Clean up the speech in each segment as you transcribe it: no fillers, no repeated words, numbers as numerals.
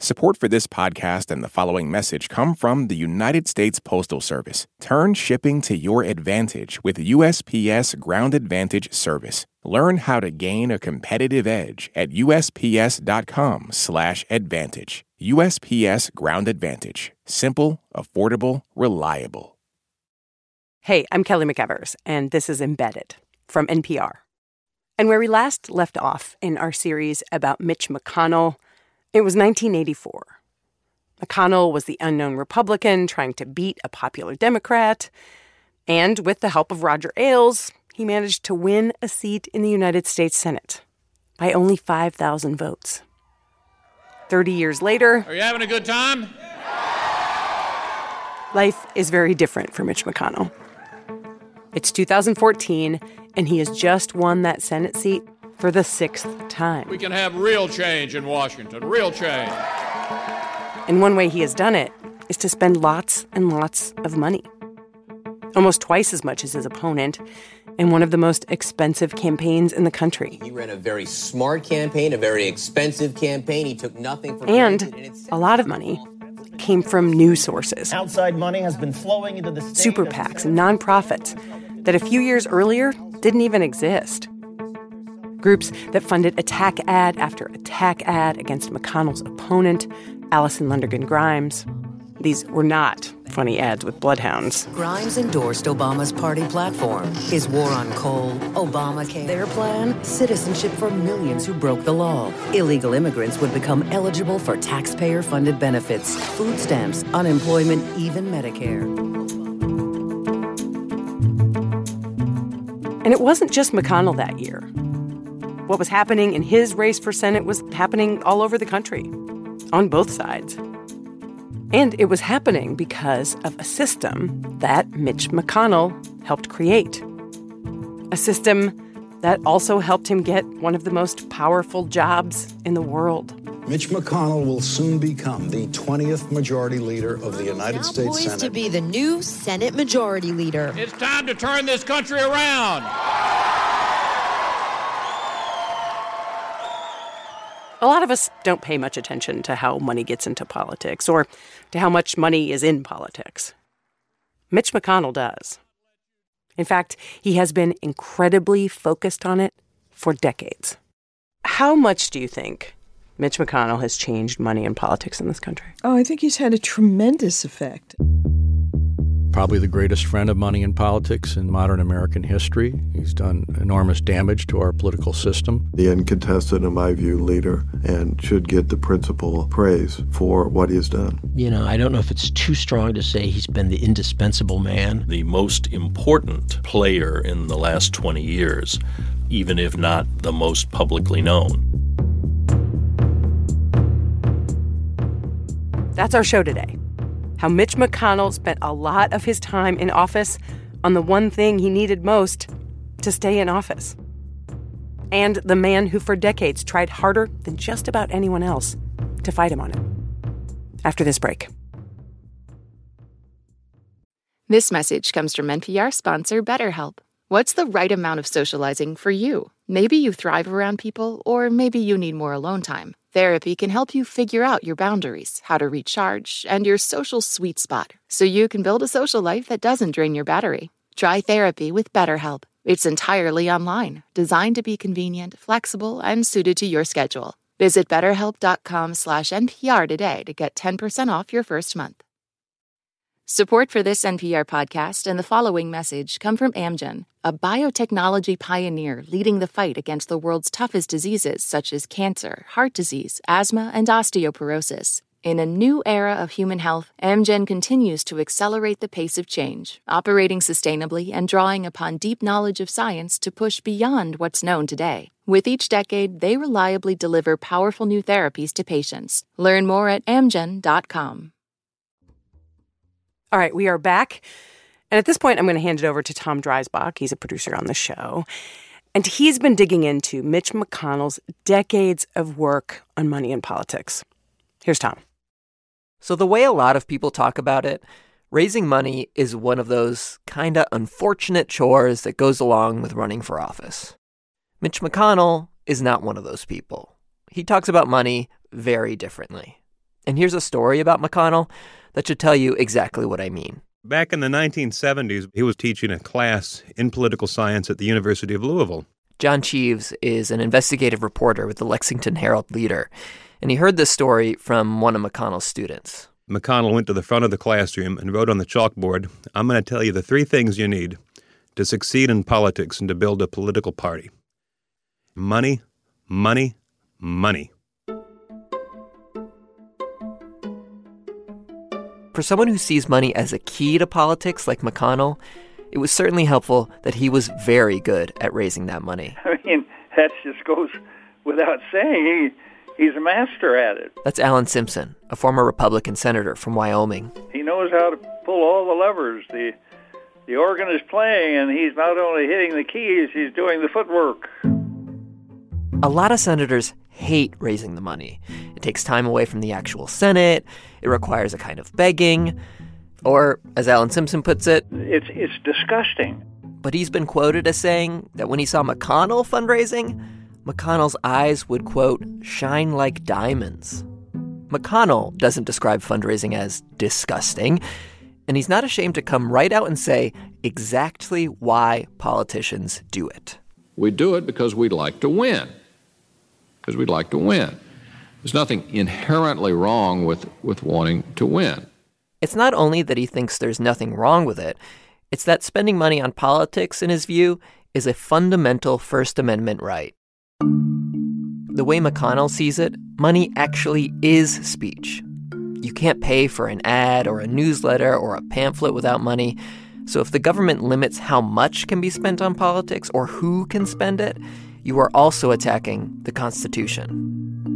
Support for this podcast and the following message come from the United States Postal Service. Turn shipping to your advantage with USPS Ground Advantage service. Learn how to gain a competitive edge at USPS.com/advantage. USPS Ground Advantage. Simple, affordable, reliable. Hey, I'm Kelly McEvers, and this is Embedded from NPR. And where we last left off in our series about Mitch McConnell, it was 1984. McConnell was the unknown Republican trying to beat a popular Democrat. And with the help of Roger Ailes, he managed to win a seat in the United States Senate by only 5,000 votes. 30 years later... Are you having a good time? Life is very different for Mitch McConnell. It's 2014, and he has just won that Senate seat for the 6th time. We can have real change in Washington, real change. And one way he has done it is to spend lots and lots of money. Almost twice as much as his opponent, in one of the most expensive campaigns in the country. He ran a very smart campaign, a very expensive campaign. He took nothing for granted. And a lot of money came from news sources. Outside money has been flowing into the state. Super PACs and nonprofits that a few years earlier didn't even exist. Groups that funded attack ad after attack ad against McConnell's opponent, Allison Lundergan Grimes. These were not funny ads with bloodhounds. Grimes endorsed Obama's party platform, his war on coal, Obamacare. Their plan, citizenship for millions who broke the law. Illegal immigrants would become eligible for taxpayer-funded benefits, food stamps, unemployment, even Medicare. And it wasn't just McConnell that year. What was happening in his race for Senate was happening all over the country, on both sides. And it was happening because of a system that Mitch McConnell helped create. A system that also helped him get one of the most powerful jobs in the world. Mitch McConnell will soon become the 20th majority leader of the United States Senate. Now poised to be the new Senate Majority Leader. It's time to turn this country around. A lot of us don't pay much attention to how money gets into politics or to how much money is in politics. Mitch McConnell does. In fact, he has been incredibly focused on it for decades. How much do you think Mitch McConnell has changed money in politics in this country? Oh, I think he's had a tremendous effect. Probably the greatest friend of money in politics in modern American history. He's done enormous damage to our political system. The uncontested, in my view, leader, and should get the principal praise for what he has done. You know, I don't know if it's too strong to say he's been the indispensable man. The most important player in the last 20 years, even if not the most publicly known. That's our show today. How Mitch McConnell spent a lot of his time in office on the one thing he needed most, to stay in office. And the man who for decades tried harder than just about anyone else to fight him on it. After this break. This message comes from NPR sponsor BetterHelp. What's the right amount of socializing for you? Maybe you thrive around people, or maybe you need more alone time. Therapy can help you figure out your boundaries, how to recharge, and your social sweet spot, so you can build a social life that doesn't drain your battery. Try therapy with BetterHelp. It's entirely online, designed to be convenient, flexible, and suited to your schedule. Visit BetterHelp.com/NPR today to get 10% off your first month. Support for this NPR podcast and the following message come from Amgen, a biotechnology pioneer leading the fight against the world's toughest diseases such as cancer, heart disease, asthma, and osteoporosis. In a new era of human health, Amgen continues to accelerate the pace of change, operating sustainably and drawing upon deep knowledge of science to push beyond what's known today. With each decade, they reliably deliver powerful new therapies to patients. Learn more at amgen.com. All right, we are back. And at this point, I'm going to hand it over to Tom Dreisbach. He's a producer on the show. And he's been digging into Mitch McConnell's decades of work on money in politics. Here's Tom. So the way a lot of people talk about it, raising money is one of those kind of unfortunate chores that goes along with running for office. Mitch McConnell is not one of those people. He talks about money very differently. And here's a story about McConnell that should tell you exactly what I mean. Back in the 1970s, he was teaching a class in political science at the University of Louisville. John Cheeves is an investigative reporter with the Lexington Herald-Leader, and he heard this story from one of McConnell's students. McConnell went to the front of the classroom and wrote on the chalkboard, "I'm going to tell you the 3 things you need to succeed in politics and to build a political party. Money, money, money." For someone who sees money as a key to politics like McConnell, it was certainly helpful that he was very good at raising that money. I mean, that just goes without saying. He's a master at it. That's Alan Simpson, a former Republican senator from Wyoming. He knows how to pull all the levers. The organ is playing, and he's not only hitting the keys, he's doing the footwork. A lot of senators hate raising the money. It takes time away from the actual Senate. It requires a kind of begging. Or, as Alan Simpson puts it, it's disgusting. But he's been quoted as saying that when he saw McConnell fundraising, McConnell's eyes would, quote, shine like diamonds. McConnell doesn't describe fundraising as disgusting, and he's not ashamed to come right out and say exactly why politicians do it. We do it because we'd like to win. Because we'd like to win. There's nothing inherently wrong with wanting to win. It's not only that he thinks there's nothing wrong with it, it's that spending money on politics, in his view, is a fundamental First Amendment right. The way McConnell sees it, money actually is speech. You can't pay for an ad or a newsletter or a pamphlet without money. So if the government limits how much can be spent on politics or who can spend it, you are also attacking the Constitution.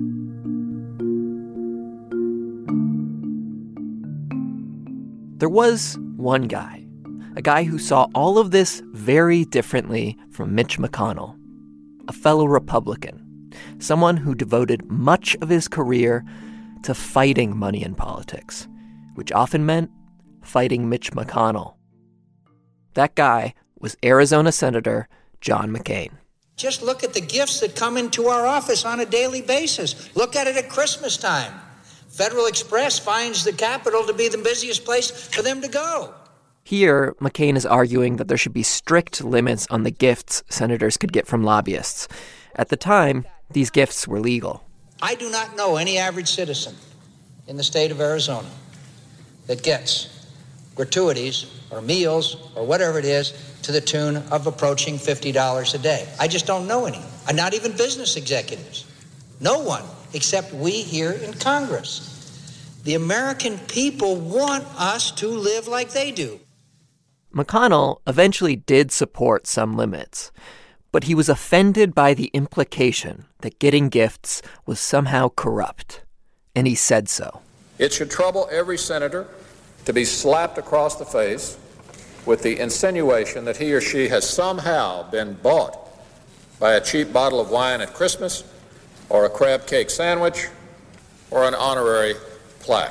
There was one guy, a guy who saw all of this very differently from Mitch McConnell, a fellow Republican, someone who devoted much of his career to fighting money in politics, which often meant fighting Mitch McConnell. That guy was Arizona Senator John McCain. Just look at the gifts that come into our office on a daily basis. Look at it at Christmas time. Federal Express finds the Capitol to be the busiest place for them to go. Here, McCain is arguing that there should be strict limits on the gifts senators could get from lobbyists. At the time, these gifts were legal. I do not know any average citizen in the state of Arizona that gets gratuities or meals or whatever it is to the tune of approaching $50 a day. I just don't know any. Not even business executives. No one except we here in Congress. The American people want us to live like they do. McConnell eventually did support some limits, but he was offended by the implication that getting gifts was somehow corrupt, and he said so. It should trouble every senator to be slapped across the face with the insinuation that he or she has somehow been bought by a cheap bottle of wine at Christmas, or a crab cake sandwich, or an honorary plaque.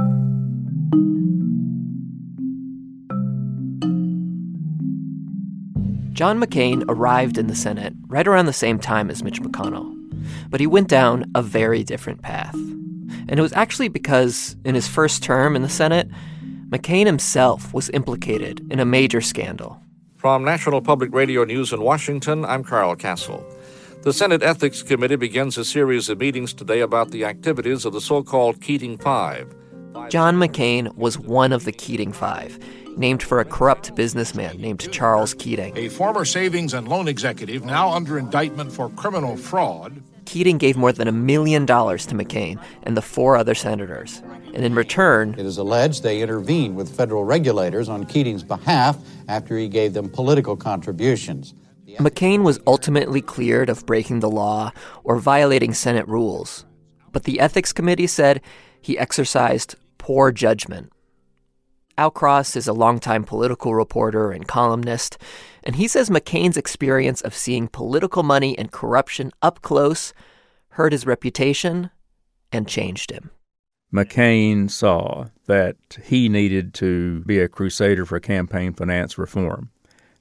John McCain arrived in the Senate right around the same time as Mitch McConnell, but he went down a very different path. And it was actually because in his first term in the Senate, McCain himself was implicated in a major scandal. From National Public Radio News in Washington, I'm Carl Castle. The Senate Ethics Committee begins a series of meetings today about the activities of the so-called Keating Five. John McCain was one of the Keating Five, named for a corrupt businessman named Charles Keating. A former savings and loan executive now under indictment for criminal fraud. Keating gave more than $1 million to McCain and the 4 other senators. And in return, it is alleged they intervened with federal regulators on Keating's behalf after he gave them political contributions. McCain was ultimately cleared of breaking the law or violating Senate rules. But the Ethics Committee said he exercised poor judgment. Al Cross is a longtime political reporter and columnist, and he says McCain's experience of seeing political money and corruption up close hurt his reputation and changed him. McCain saw that he needed to be a crusader for campaign finance reform,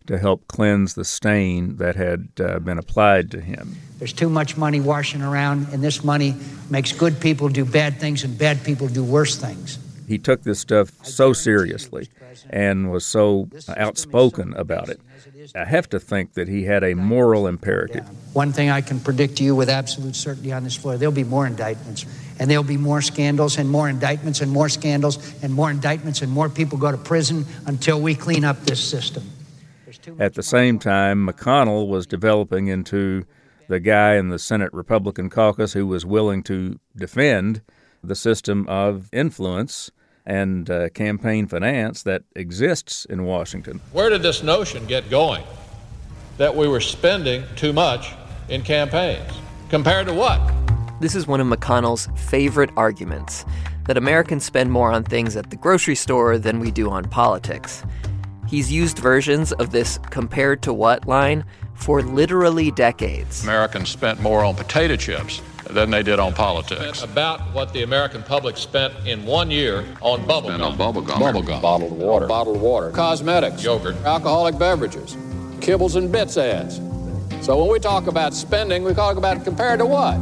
to help cleanse the stain that had been applied to him. There's too much money washing around, and this money makes good people do bad things and bad people do worse things. He took this stuff so seriously and was so outspoken about it. I have to think that he had a moral imperative. One thing I can predict to you with absolute certainty on this floor, there'll be more indictments, and there'll be more scandals and more indictments and more scandals and more indictments, and more people go to prison until we clean up this system. At the same time, McConnell was developing into the guy in the Senate Republican caucus who was willing to defend the system of influence and campaign finance that exists in Washington. Where did this notion get going that we were spending too much in campaigns? Compared to what? This is one of McConnell's favorite arguments, that Americans spend more on things at the grocery store than we do on politics. He's used versions of this compared to what line for literally decades. Americans spent more on potato chips than they did on politics. About what the American public spent in 1 year on bubble gum. Bubble gum. Bottled water. Cosmetics. Yogurt. Alcoholic beverages. Kibbles and bits ads. So when we talk about spending, we talk about compared to what?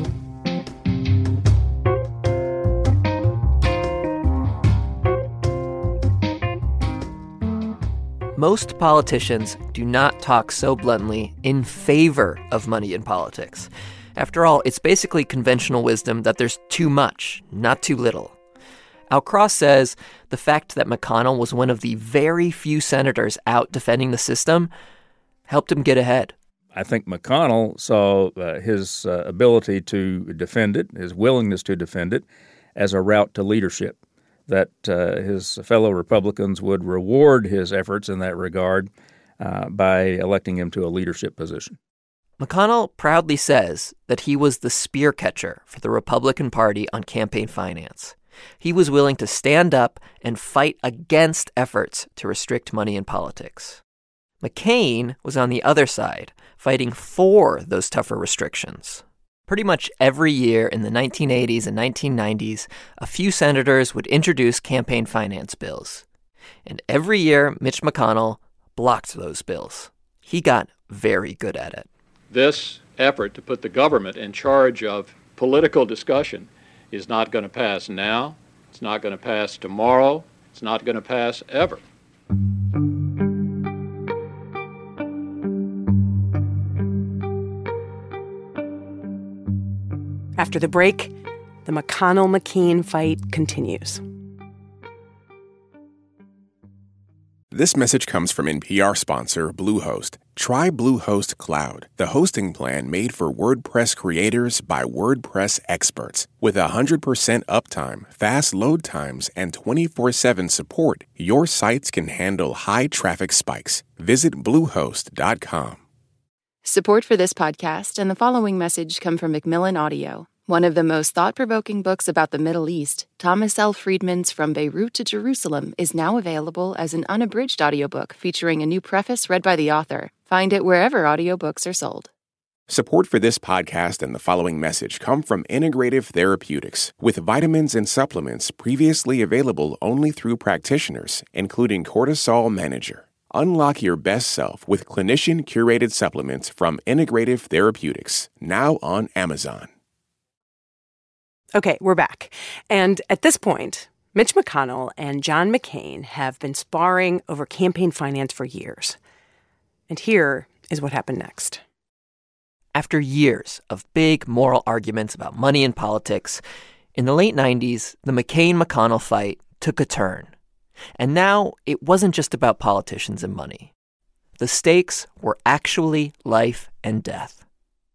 Most politicians do not talk so bluntly in favor of money in politics. After all, it's basically conventional wisdom that there's too much, not too little. Al Cross says the fact that McConnell was one of the very few senators out defending the system helped him get ahead. I think McConnell saw his ability to defend it, his willingness to defend it, as a route to leadership, that his fellow Republicans would reward his efforts in that regard by electing him to a leadership position. McConnell proudly says that he was the spear catcher for the Republican Party on campaign finance. He was willing to stand up and fight against efforts to restrict money in politics. McCain was on the other side, fighting for those tougher restrictions. Pretty much every year in the 1980s and 1990s, a few senators would introduce campaign finance bills. And every year, Mitch McConnell blocked those bills. He got very good at it. This effort to put the government in charge of political discussion is not going to pass now. It's not going to pass tomorrow. It's not going to pass ever. After the break, the McConnell-McCain fight continues. This message comes from NPR sponsor Bluehost. Try Bluehost Cloud, the hosting plan made for WordPress creators by WordPress experts. With 100% uptime, fast load times, and 24/7 support, your sites can handle high traffic spikes. Visit Bluehost.com. Support for this podcast and the following message come from Macmillan Audio. One of the most thought-provoking books about the Middle East, Thomas L. Friedman's From Beirut to Jerusalem, is now available as an unabridged audiobook featuring a new preface read by the author. Find it wherever audiobooks are sold. Support for this podcast and the following message come from Integrative Therapeutics, with vitamins and supplements previously available only through practitioners, including Cortisol Manager. Unlock your best self with clinician-curated supplements from Integrative Therapeutics, now on Amazon. Okay, we're back. And at this point, Mitch McConnell and John McCain have been sparring over campaign finance for years. And here is what happened next. After years of big moral arguments about money in politics, in the late 90s, the McCain-McConnell fight took a turn. And now it wasn't just about politicians and money. The stakes were actually life and death.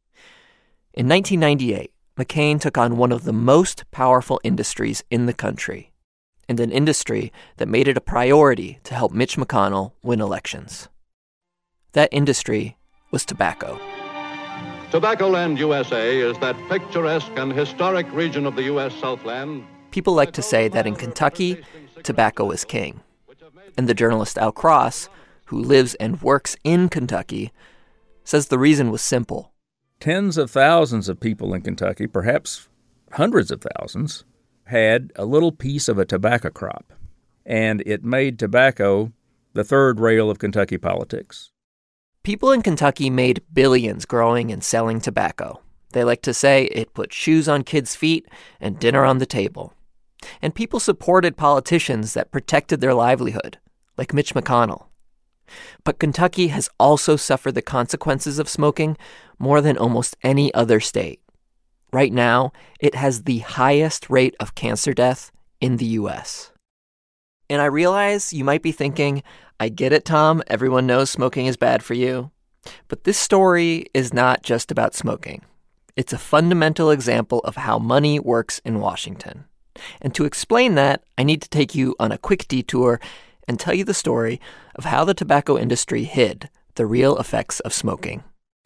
In 1998, McCain took on one of the most powerful industries in the country, and an industry that made it a priority to help Mitch McConnell win elections. That industry was tobacco. Tobaccoland, USA is that picturesque and historic region of the U.S. Southland. People like to say that in Kentucky, tobacco is king. And the journalist Al Cross, who lives and works in Kentucky, says the reason was simple. Tens of thousands of people in Kentucky, perhaps hundreds of thousands, had a little piece of a tobacco crop. And it made tobacco the third rail of Kentucky politics. People in Kentucky made billions growing and selling tobacco. They like to say it put shoes on kids' feet and dinner on the table. And people supported politicians that protected their livelihood, like Mitch McConnell. But Kentucky has also suffered the consequences of smoking more than almost any other state. Right now, it has the highest rate of cancer death in the U.S. And I realize you might be thinking, I get it, Tom, everyone knows smoking is bad for you. But this story is not just about smoking. It's a fundamental example of how money works in Washington. And to explain that, I need to take you on a quick detour and tell you the story of how the tobacco industry hid the real effects of smoking.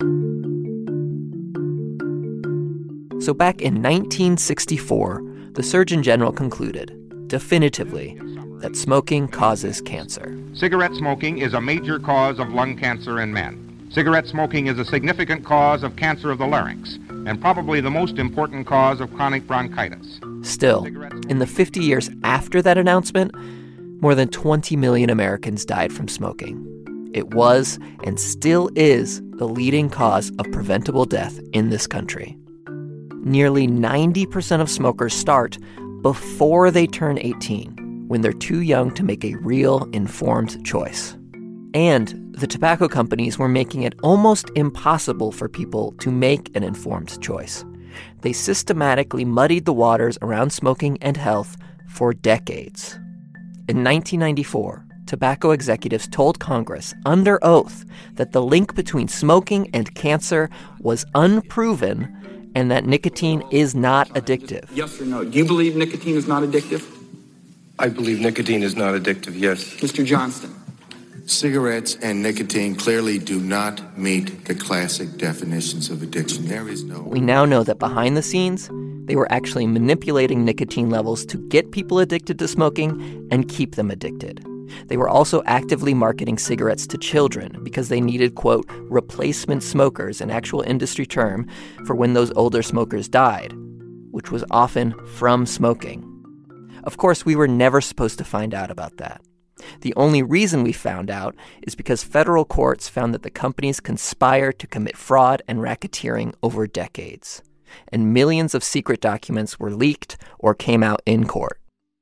So back in 1964, the Surgeon General concluded, definitively, that smoking causes cancer. Cigarette smoking is a major cause of lung cancer in men. Cigarette smoking is a significant cause of cancer of the larynx, and probably the most important cause of chronic bronchitis. Still, in the 50 years after that announcement, more than 20 million Americans died from smoking. It was, and still is, the leading cause of preventable death in this country. Nearly 90% of smokers start before they turn 18, when they're too young to make a real, informed choice. And the tobacco companies were making it almost impossible for people to make an informed choice. They systematically muddied the waters around smoking and health for decades. In 1994, tobacco executives told Congress under oath that the link between smoking and cancer was unproven and that nicotine is not addictive. Yes or no? Do you believe nicotine is not addictive? I believe nicotine is not addictive, yes. Mr. Johnston. Cigarettes and nicotine clearly do not meet the classic definitions of addiction. There is no... We now know that behind the scenes, they were actually manipulating nicotine levels to get people addicted to smoking and keep them addicted. They were also actively marketing cigarettes to children because they needed, quote, replacement smokers, an actual industry term for when those older smokers died, which was often from smoking. Of course, we were never supposed to find out about that. The only reason we found out is because federal courts found that the companies conspired to commit fraud and racketeering over decades, and millions of secret documents were leaked or came out in court.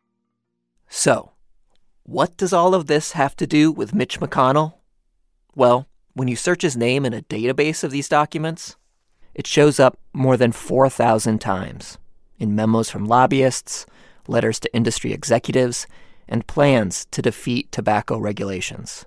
So, what does all of this have to do with Mitch McConnell? Well, when you search his name in a database of these documents, it shows up more than 4,000 times in memos from lobbyists, letters to industry executives, and plans to defeat tobacco regulations.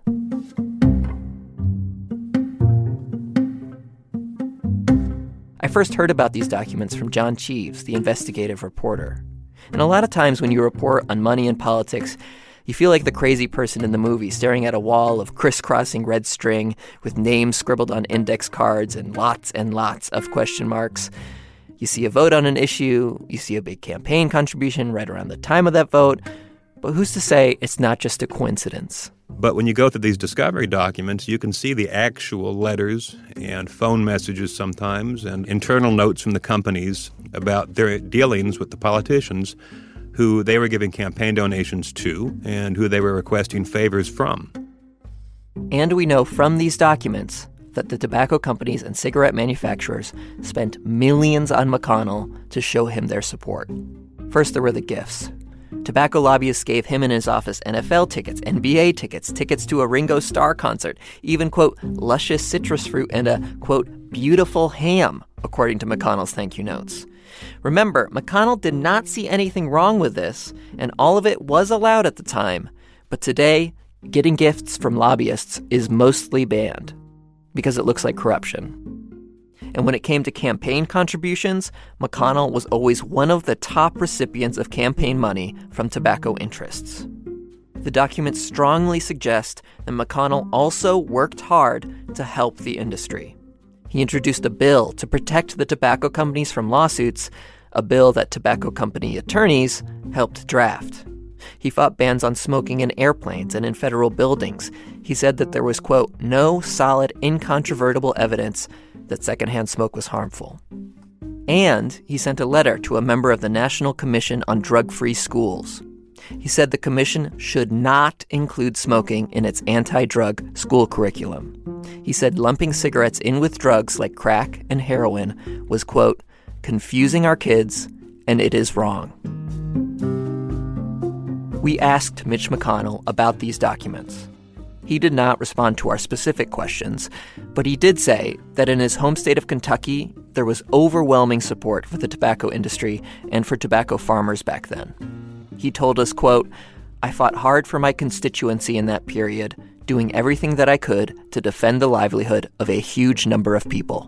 I first heard about these documents from John Cheeves, the investigative reporter. And a lot of times when you report on money and politics, you feel like the crazy person in the movie staring at a wall of crisscrossing red string with names scribbled on index cards and lots of question marks. You see a vote on an issue, you see a big campaign contribution right around the time of that vote, but who's to say it's not just a coincidence? But when you go through these discovery documents, you can see the actual letters and phone messages sometimes and internal notes from the companies about their dealings with the politicians who they were giving campaign donations to and who they were requesting favors from. And we know from these documents that the tobacco companies and cigarette manufacturers spent millions on McConnell to show him their support. First, there were the gifts. Tobacco lobbyists gave him and his office NFL tickets, NBA tickets, tickets to a Ringo Starr concert, even, quote, luscious citrus fruit and a, quote, beautiful ham, according to McConnell's thank you notes. Remember, McConnell did not see anything wrong with this, and all of it was allowed at the time. But today, getting gifts from lobbyists is mostly banned because it looks like corruption. And when it came to campaign contributions, McConnell was always one of the top recipients of campaign money from tobacco interests. The documents strongly suggest that McConnell also worked hard to help the industry. He introduced a bill to protect the tobacco companies from lawsuits, a bill that tobacco company attorneys helped draft. He fought bans on smoking in airplanes and in federal buildings. He said that there was, quote, no solid, incontrovertible evidence that secondhand smoke was harmful. And he sent a letter to a member of the National Commission on Drug-Free Schools. He said the commission should not include smoking in its anti-drug school curriculum. He said lumping cigarettes in with drugs like crack and heroin was, quote, confusing our kids, and it is wrong. We asked Mitch McConnell about these documents. He did not respond to our specific questions, but he did say that in his home state of Kentucky, there was overwhelming support for the tobacco industry and for tobacco farmers back then. He told us, quote, I fought hard for my constituency in that period, doing everything that I could to defend the livelihood of a huge number of people.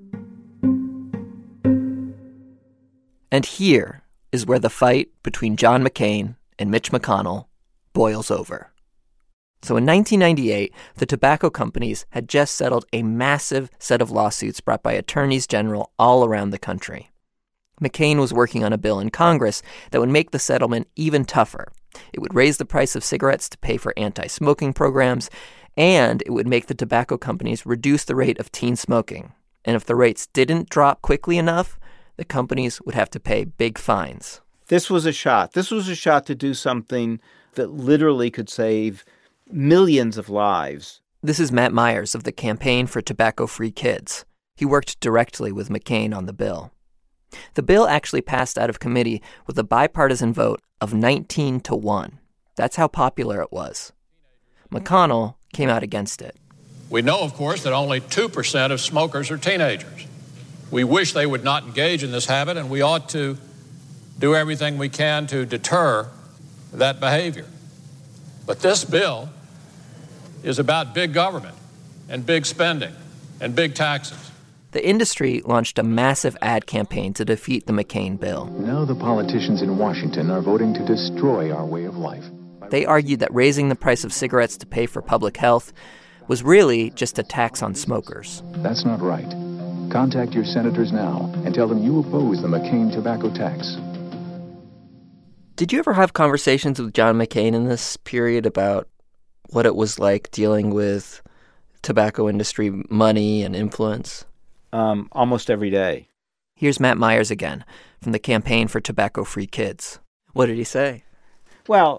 And here is where the fight between John McCain and Mitch McConnell boils over. So in 1998, the tobacco companies had just settled a massive set of lawsuits brought by attorneys general all around the country. McCain was working on a bill in Congress that would make the settlement even tougher. It would raise the price of cigarettes to pay for anti-smoking programs, and it would make the tobacco companies reduce the rate of teen smoking. And if the rates didn't drop quickly enough, the companies would have to pay big fines. This was a shot. This was a shot to do something that literally could save millions of lives. This is Matt Myers of the Campaign for Tobacco-Free Kids. He worked directly with McCain on the bill. The bill actually passed out of committee with a bipartisan vote of 19-1. That's how popular it was. McConnell came out against it. We know, of course, that only 2% of smokers are teenagers. We wish they would not engage in this habit, and we ought to do everything we can to deter that behavior. But this bill is about big government and big spending and big taxes. The industry launched a massive ad campaign to defeat the McCain bill. Now the politicians in Washington are voting to destroy our way of life. They argued that raising the price of cigarettes to pay for public health was really just a tax on smokers. That's not right. Contact your senators now and tell them you oppose the McCain tobacco tax. Did you ever have conversations with John McCain in this period about what it was like dealing with tobacco industry money and influence? Almost every day. Here's Matt Myers again from the Campaign for Tobacco-Free Kids. What did he say? Well,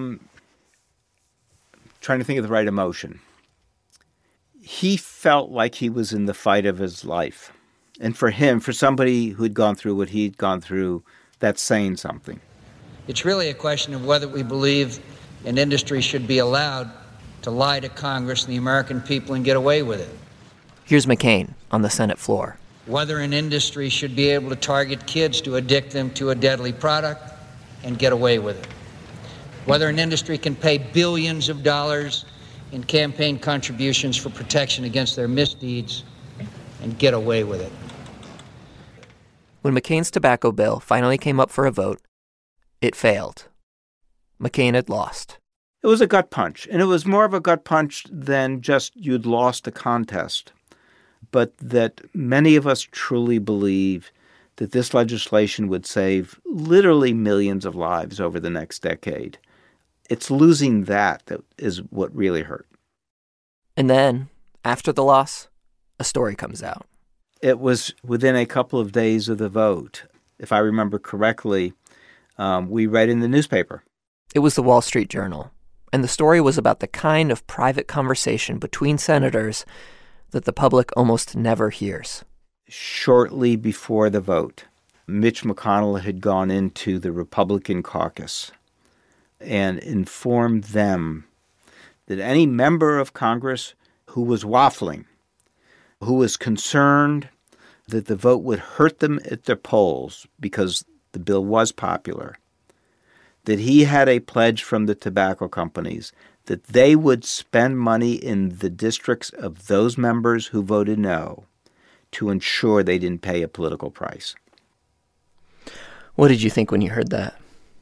trying to think of the right emotion. He felt like he was in the fight of his life. And for him, for somebody who'd gone through what he'd gone through, that's saying something. It's really a question of whether we believe an industry should be allowed to lie to Congress and the American people and get away with it. Here's McCain on the Senate floor. Whether an industry should be able to target kids to addict them to a deadly product and get away with it. Whether an industry can pay billions of dollars in campaign contributions for protection against their misdeeds and get away with it. When McCain's tobacco bill finally came up for a vote, it failed. McCain had lost. It was a gut punch, and it was more of a gut punch than just you'd lost a contest, but that many of us truly believe that this legislation would save literally millions of lives over the next decade. It's losing that is what really hurt. And then, after the loss, a story comes out. It was within a couple of days of the vote. If I remember correctly, we read in the newspaper. It was the Wall Street Journal, and the story was about the kind of private conversation between senators that the public almost never hears. Shortly before the vote, Mitch McConnell had gone into the Republican caucus and informed them that any member of Congress who was waffling, who was concerned that the vote would hurt them at their polls because the bill was popular, that he had a pledge from the tobacco companies that they would spend money in the districts of those members who voted no to ensure they didn't pay a political price. What did you think when you heard that?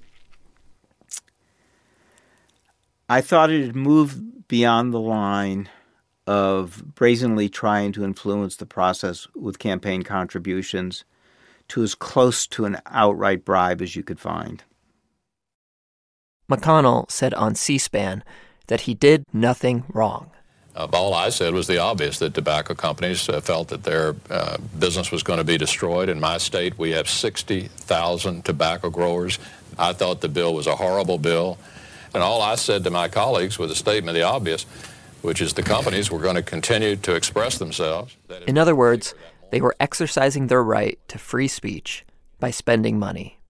I thought it had moved beyond the line of brazenly trying to influence the process with campaign contributions to as close to an outright bribe as you could find. McConnell said on C-SPAN that he did nothing wrong. All I said was the obvious, that tobacco companies felt that their business was going to be destroyed. In my state, we have 60,000 tobacco growers. I thought the bill was a horrible bill. And all I said to my colleagues was a statement of the obvious, which is the companies were going to continue to express themselves. In other words, they were exercising their right to free speech by spending money.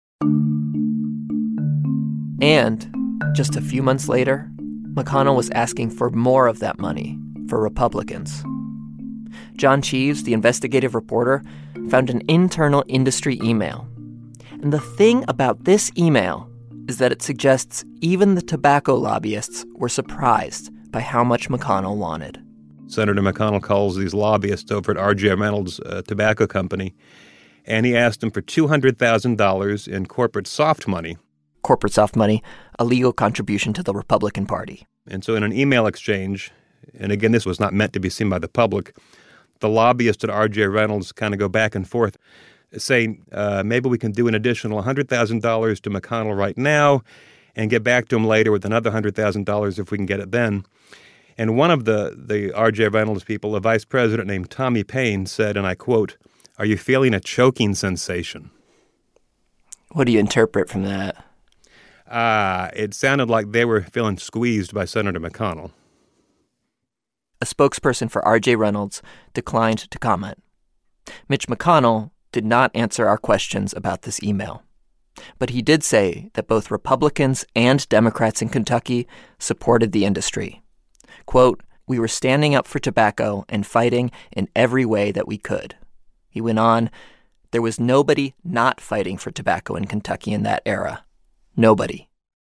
And just a few months later, McConnell was asking for more of that money for Republicans. John Cheves, the investigative reporter, found an internal industry email. And the thing about this email is that it suggests even the tobacco lobbyists were surprised by how much McConnell wanted. Senator McConnell calls these lobbyists over at R.J. Reynolds Tobacco Company, and he asked them for $200,000 in corporate soft money. Corporate soft money, a legal contribution to the Republican Party. And so in an email exchange, and again, this was not meant to be seen by the public, the lobbyists at R.J. Reynolds kind of go back and forth, saying maybe we can do an additional $100,000 to McConnell right now and get back to him later with another $100,000 if we can get it then. And one of the R.J. Reynolds people, a vice president named Tommy Payne, said, and I quote, "Are you feeling a choking sensation?" What do you interpret from that? It sounded like they were feeling squeezed by Senator McConnell. A spokesperson for R.J. Reynolds declined to comment. Mitch McConnell did not answer our questions about this email. But he did say that both Republicans and Democrats in Kentucky supported the industry. Quote, "We were standing up for tobacco and fighting in every way that we could." He went on, "There was nobody not fighting for tobacco in Kentucky in that era. Nobody."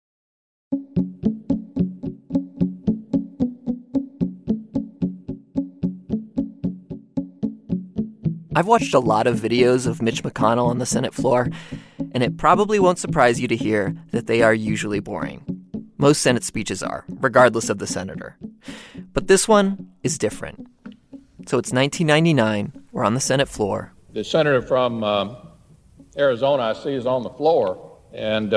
I've watched a lot of videos of Mitch McConnell on the Senate floor, and it probably won't surprise you to hear that they are usually boring. Most Senate speeches are, regardless of the senator. But this one is different. So it's 1999. We're on the Senate floor. The senator from Arizona, I see, is on the floor, and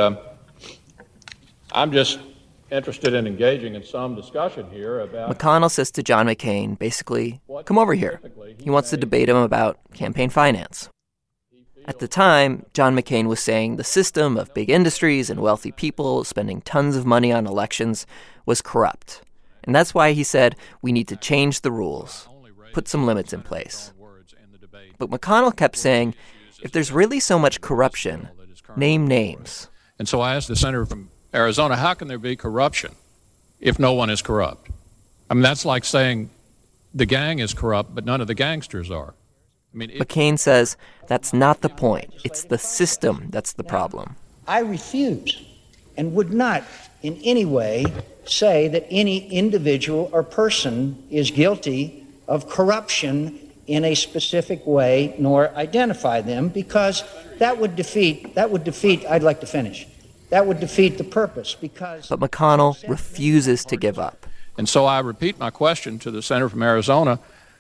I'm just interested in engaging in some discussion here about... McConnell says to John McCain, basically, come over here. He wants to debate him about campaign finance. At the time, John McCain was saying the system of big industries and wealthy people spending tons of money on elections was corrupt. And that's why he said we need to change the rules, put some limits in place. But McConnell kept saying, if there's really so much corruption, name names. And so I asked the senator from Arizona, how can there be corruption if no one is corrupt? I mean, that's like saying the gang is corrupt, but none of the gangsters are. McCain says that's not the point. It's the system that's the problem. I refuse and would not in any way say that any individual or person is guilty of corruption in a specific way, nor identify them, because that would defeat, I'd like to finish. That would defeat the purpose, because... But McConnell refuses to give up. And so I repeat my question to the senator from Arizona,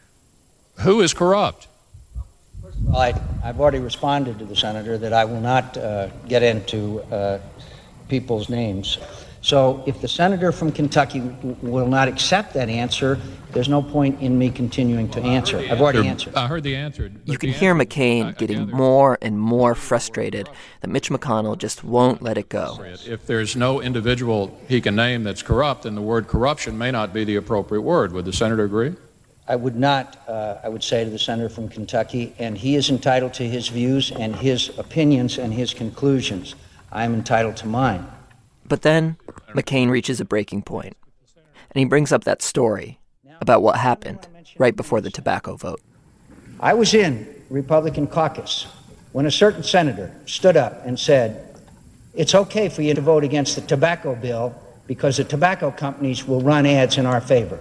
who is corrupt? First of all, I've already responded to the senator that I will not get into people's names. So if the senator from Kentucky will not accept that answer, there's no point in me continuing to answer. I've already answered. I heard the answer. You can hear McCain getting more and more frustrated that Mitch McConnell just won't let it go. If there's no individual he can name that's corrupt, then the word corruption may not be the appropriate word. Would the senator agree? I would not. I would say to the senator from Kentucky, and he is entitled to his views and his opinions and his conclusions. I am entitled to mine. But then McCain reaches a breaking point, and he brings up that story about what happened right before the tobacco vote. I was in Republican caucus when a certain senator stood up and said, it's okay for you to vote against the tobacco bill because the tobacco companies will run ads in our favor.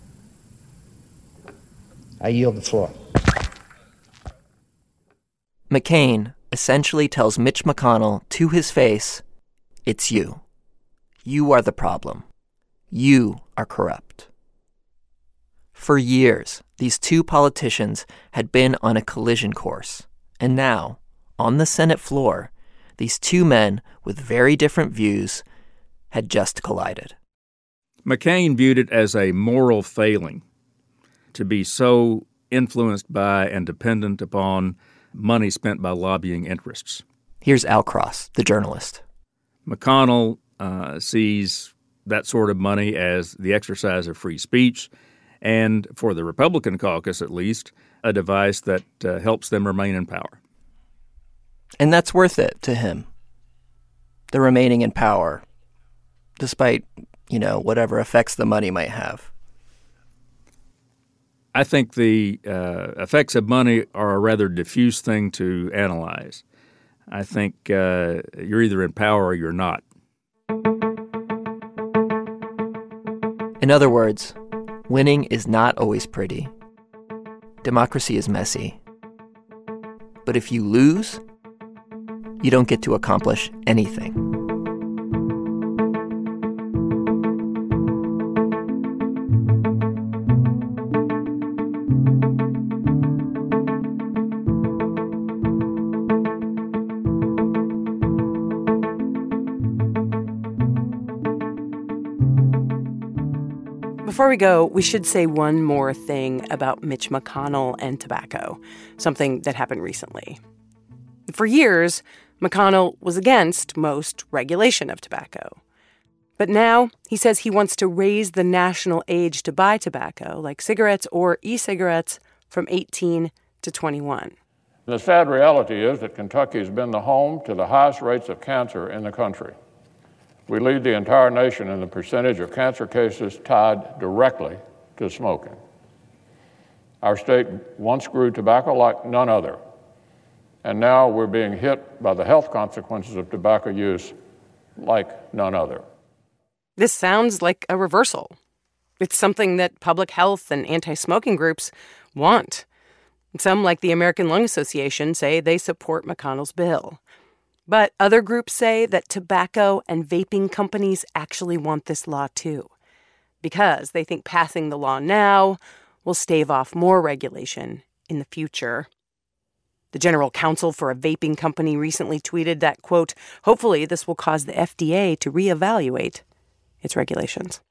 I yield the floor. McCain essentially tells Mitch McConnell to his face, it's you. You are the problem. You are corrupt. For years, these two politicians had been on a collision course. And now, on the Senate floor, these two men with very different views had just collided. McCain viewed it as a moral failing to be so influenced by and dependent upon money spent by lobbying interests. Here's Al Cross, the journalist. McConnell sees that sort of money as the exercise of free speech, and for the Republican caucus, at least, a device that helps them remain in power. And that's worth it to him, the remaining in power, despite, whatever effects the money might have. I think the effects of money are a rather diffuse thing to analyze. I think you're either in power or you're not. In other words, winning is not always pretty. Democracy is messy. But if you lose, you don't get to accomplish anything. Before we go, we should say one more thing about Mitch McConnell and tobacco, something that happened recently. For years, McConnell was against most regulation of tobacco. But now he says he wants to raise the national age to buy tobacco, like cigarettes or e-cigarettes, from 18 to 21. The sad reality is that Kentucky has been the home to the highest rates of cancer in the country. We lead the entire nation in the percentage of cancer cases tied directly to smoking. Our state once grew tobacco like none other, and now we're being hit by the health consequences of tobacco use like none other. This sounds like a reversal. It's something that public health and anti-smoking groups want. Some, like the American Lung Association, say they support McConnell's bill. But other groups say that tobacco and vaping companies actually want this law too, because they think passing the law now will stave off more regulation in the future. The general counsel for a vaping company recently tweeted that, quote, hopefully this will cause the FDA to reevaluate its regulations.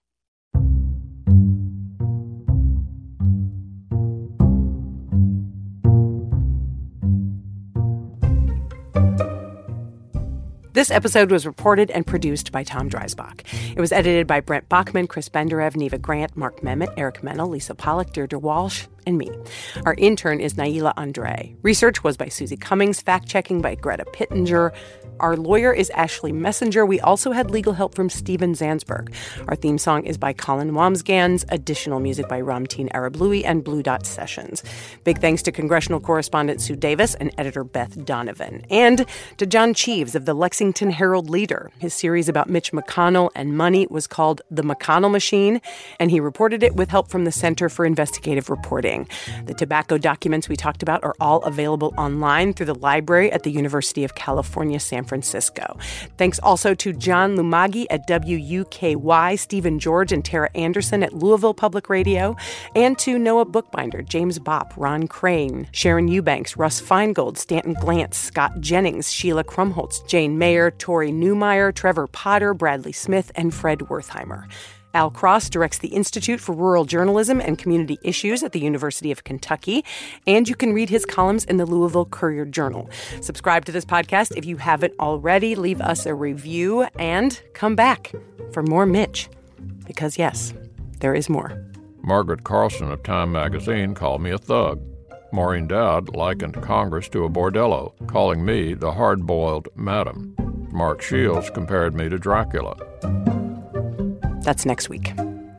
This episode was reported and produced by Tom Dreisbach. It was edited by Brent Bachman, Chris Benderev, Neva Grant, Mark Memmott, Eric Mennel, Lisa Pollack, Deirdre Walsh, and me. Our intern is Naila Andre. Research was by Susie Cummings, fact-checking by Greta Pittenger. Our lawyer is Ashley Messenger. We also had legal help from Steven Zansberg. Our theme song is by Colin Wamsgans, additional music by Ramteen Arablouei and Blue Dot Sessions. Big thanks to congressional correspondent Sue Davis and editor Beth Donovan. And to John Cheeves of the Lexington Herald-Leader. His series about Mitch McConnell and money was called The McConnell Machine, and he reported it with help from the Center for Investigative Reporting. The tobacco documents we talked about are all available online through the library at the University of California, San Francisco. Thanks also to John Lumagi at WUKY, Stephen George and Tara Anderson at Louisville Public Radio, and to Noah Bookbinder, James Bopp, Ron Crane, Sharon Eubanks, Russ Feingold, Stanton Glantz, Scott Jennings, Sheila Krumholtz, Jane Mayer, Tori Newmeyer, Trevor Potter, Bradley Smith, and Fred Wertheimer. Al Cross directs the Institute for Rural Journalism and Community Issues at the University of Kentucky, and you can read his columns in the Louisville Courier-Journal. Subscribe to this podcast if you haven't already. Leave us a review and come back for more Mitch. Because, yes, there is more. Margaret Carlson of Time magazine called me a thug. Maureen Dowd likened Congress to a bordello, calling me the hard-boiled madam. Mark Shields compared me to Dracula. That's next week.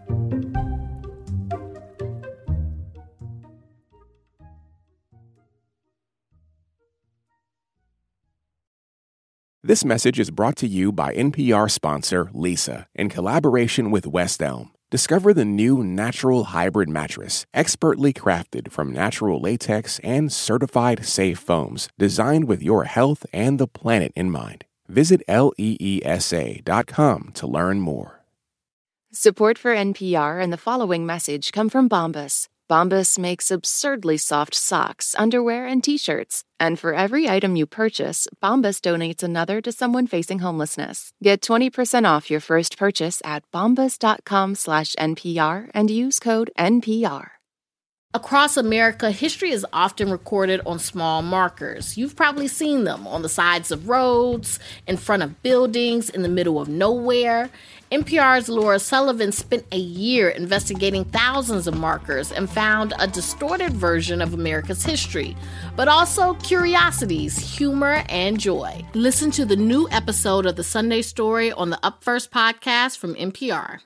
This message is brought to you by NPR sponsor Leesa in collaboration with West Elm. Discover the new natural hybrid mattress, expertly crafted from natural latex and certified safe foams, designed with your health and the planet in mind. Visit leesa.com to learn more. Support for NPR and the following message come from Bombas. Bombas makes absurdly soft socks, underwear, and T-shirts. And for every item you purchase, Bombas donates another to someone facing homelessness. Get 20% off your first purchase at bombas.com/NPR and use code NPR. Across America, history is often recorded on small markers. You've probably seen them on the sides of roads, in front of buildings, in the middle of nowhere. NPR's Laura Sullivan spent a year investigating thousands of markers and found a distorted version of America's history, but also curiosities, humor, and joy. Listen to the new episode of The Sunday Story on the Up First podcast from NPR.